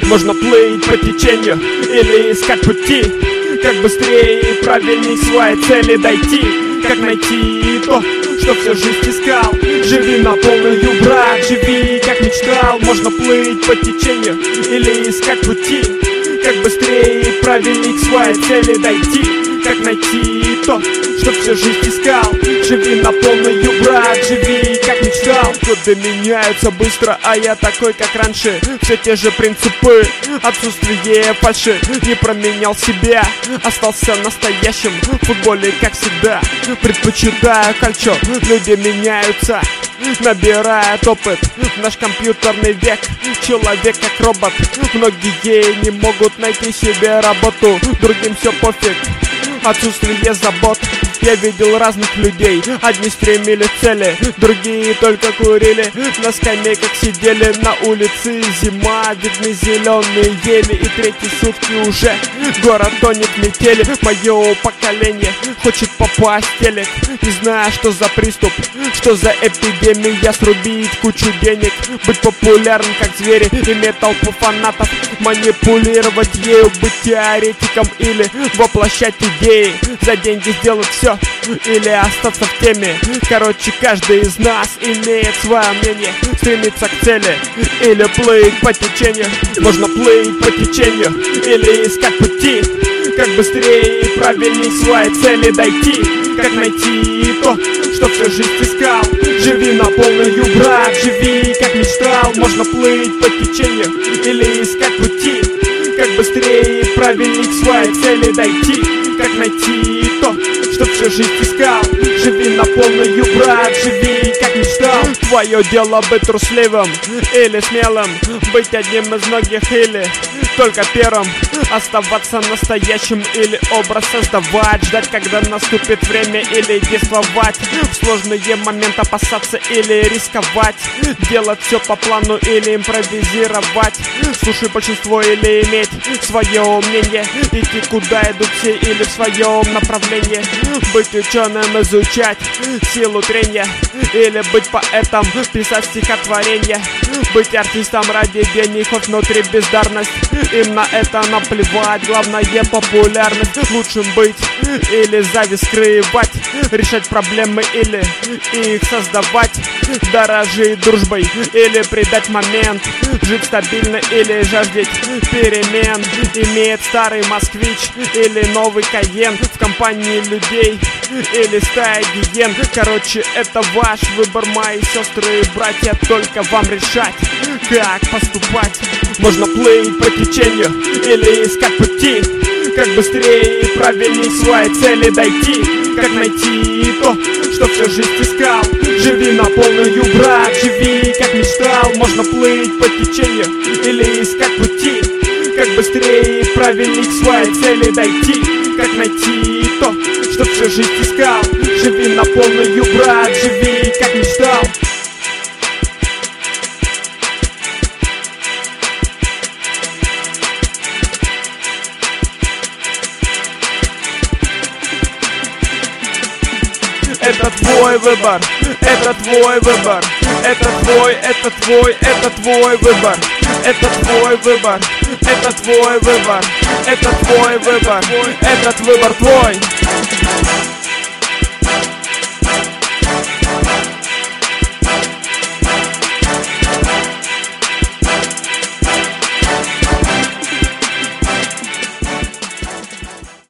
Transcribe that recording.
Можно плыть по течению или искать пути, как быстрее и правильней к своей цели дойти, как найти то, что всю жизнь искал. Живи на полную, брат, живи, как мечтал. Можно плыть по течению или искать пути, как быстрее и правильней к своей цели дойти, как найти то, что всю жизнь искал. Живи на полную, брат, живи, как мечтал. Годы меняются быстро, а я такой, как раньше. Все те же принципы, отсутствие фальши. Не променял себя, остался настоящим. В футболе, как всегда, предпочитаю кальчо. Люди меняются, набирает опыт. В наш компьютерный век человек как робот. Многие не могут найти себе работу, другим все пофиг, отсутствие забот. Я видел разных людей, одни стремились к цели, другие только курили, на скамейках сидели. На улице зима, видны зеленые ели, и третьи сутки уже город тонет в метели. Мое поколение хочет попасть в телек, не зная, что за приступ, что за эпидемия. Срубить кучу денег, быть популярным как звери, иметь толпу фанатов, манипулировать ею, быть теоретиком или воплощать идеи, за деньги сделать все или остаться в теме. Короче, каждый из нас имеет свое мнение, стремится к цели или плыть по течению. Можно плыть по течению или искать пути, как быстрее и правильней к своей цели дойти, как найти то, что всю жизнь искал. Живи на полную, брат, живи, как мечтал. Можно плыть по течению или искать пути, как быстрее и правильней к своей цели дойти, как найти то, что всю жизнь искал. Живи на полную, брат, живи, как мечтал. Твое дело быть трусливым или смелым, быть одним из многих или только первым, оставаться настоящим или образ создавать, ждать, когда наступит время, или действовать в сложные моменты, опасаться или рисковать, делать все по плану или импровизировать, слушай большинство или иметь свое мнение, идти куда идут все или в своем направлении, быть ученым, изучать силу трения или быть поэтом, писать стихотворение, быть артистом ради денег, хоть внутри бездарность, им на это наплевать, главное популярность. Лучшим быть или зависть скрывать, решать проблемы или их создавать, дорожить дружбой или предать момент, жить стабильно или жаждать перемен, иметь старый москвич или новый Кайен в компании людей или стая гиен. Короче, это ваш выбор, мои сестры и братья, только вам решать, как поступать. Можно плыть по течению или искать пути, как быстрее и правильней к своей цели дойти, как найти то, что всю жизнь искал. Живи на полную, брат, живи, как мечтал. Можно плыть по течению или искать пути, как быстрее и правильней к своей цели дойти, как найти то, что всю жизнь искал. Живи на полную, брат, живи, как мечтал. Это твой выбор, это твой выбор, это твой, это твой, это твой выбор, это твой выбор, это твой выбор, это твой выбор, этот выбор твой.